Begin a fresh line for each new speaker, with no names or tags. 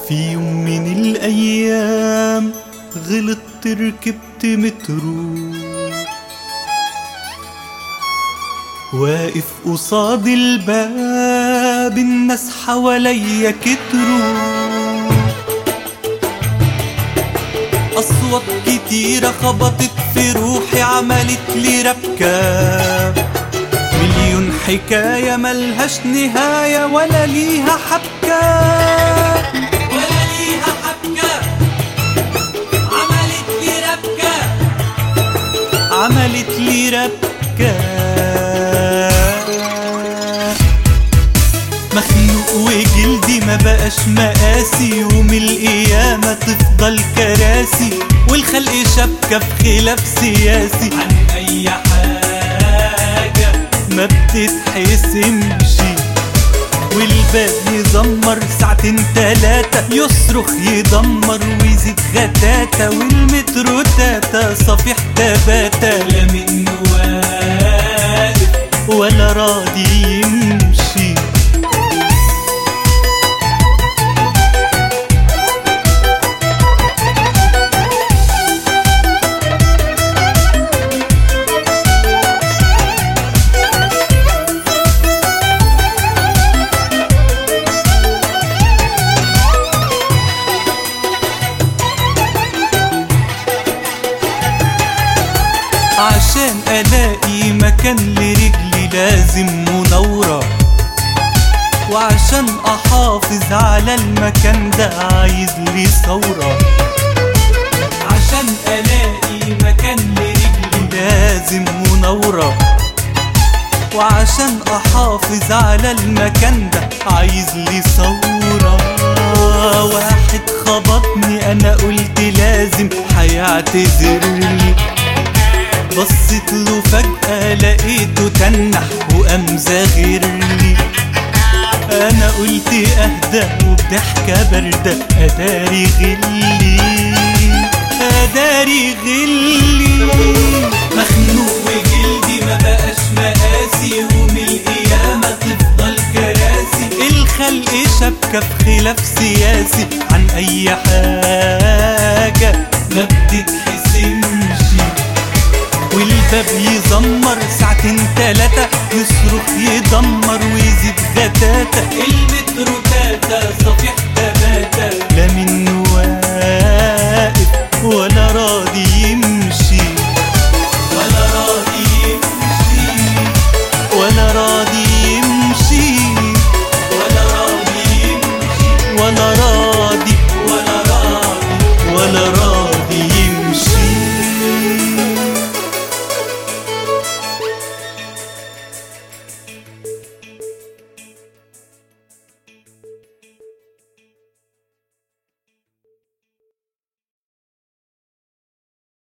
في يوم من الأيام غلطت ركبت مترو، واقف قصاد الباب الناس حواليا كتروا، أصوات كتيرة خبطت في روحي عملت لي ربكة، مليون حكاية ملهاش نهاية ولا ليها حبكة ولا ليها حبكة، عملت لي ربكة عملت لي ربكة، مخنوق وجلدي ما بقاش مقاسي، يوم القيامة تفضل كراسي والخلق شبكة في خلاف سياسي عن أي حاجة ما بتتحسمش، والباب يزمر ساعتين تلاتة يصرخ يدمر ويزيد غتاتة، والمترو تاتا صفيح تباتا لا منه واقف ولا راضي يمشي. عشان الاقي مكان لرجلي لازم منورة، وعشان احافظ على المكان ده عايز لي ثورة، عشان الاقي مكان لرجلي لازم منورة، وعشان احافظ على المكان ده عايز لي ثورة. واحد خبطني انا قلت لازم هيعتذرلي، بصيت له فجأة لقيته تنح وقام زاغرلي، أنا قلت أهدى وبضحكة باردة أداري غلي أداري غلي، مخنوق وجلدي ما بقاش مقاسي، يوم القيامة تفضل كراسي الخلق شبكة في خلاف سياسي عن أي حاجة ما بتتحسمش، والباب يزمر ساعتين تلاتة يصرخ يدمر ويزيد غتاتة.